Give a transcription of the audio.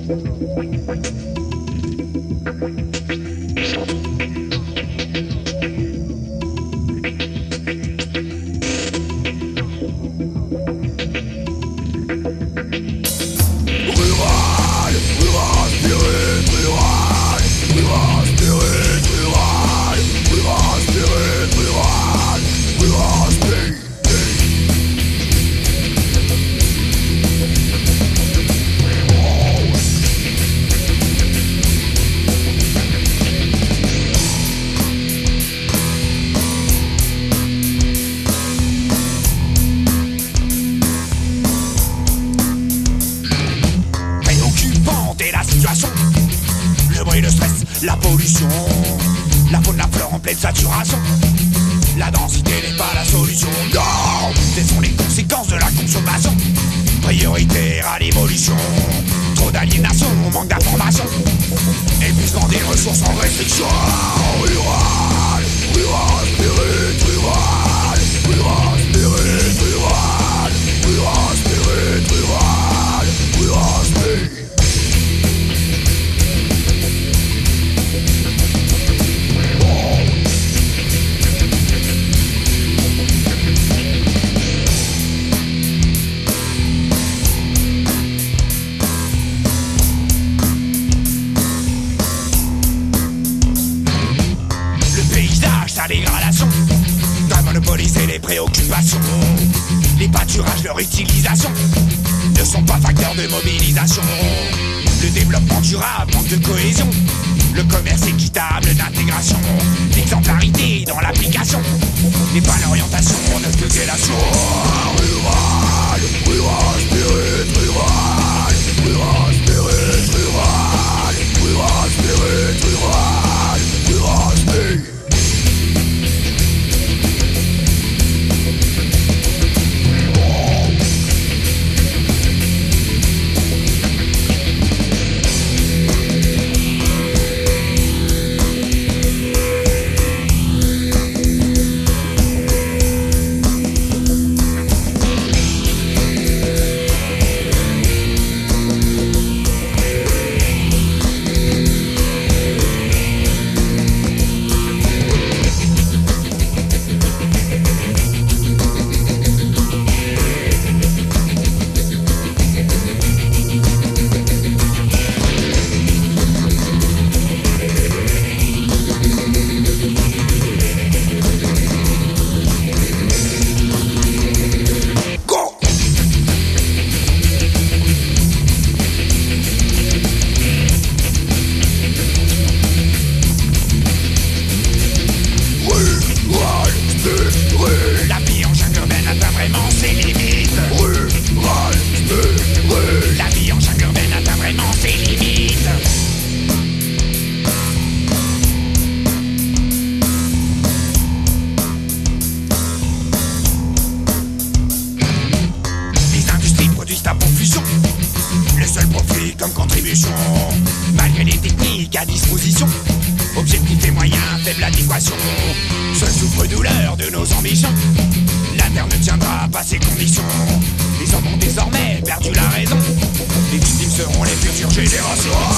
Le bruit, le stress, la pollution, la faune, la flore en pleine saturation. La densité n'est pas la solution, non. Ce sont les conséquences de la consommation. Prioritaire à l'évolution. Trop d'aliénation, manque d'information. Épuisement des ressources en restriction. Rural, rural, spirit, rural. Rural, spirit, rural. Rural, spirit, rural. Rural, spirit. Sa dégradation doit monopoliser les préoccupations. Les pâturages, leur utilisation ne sont pas facteurs de mobilisation. Le développement durable manque de cohésion. Le commerce équitable d'intégration. L'exemplarité dans l'application n'est pas l'orientation de spéculation. Rural, rural, spirit, rural. Rural, spirit, rural. Rural, spirit, rural. Rural, spirit. La vie en jungle urbaine atteint vraiment ses limites. La vie en jungle urbaine atteint vraiment ses limites. Les industries produisent à profusion, le seul profit comme contribution. Malgré les techniques à disposition, objectifs et moyens, faible adéquation. Seul souffre-douleur de nos ambitions. La terre ne tiendra pas ces conditions. Les hommes ont désormais perdu la raison. Les victimes seront les futures générations.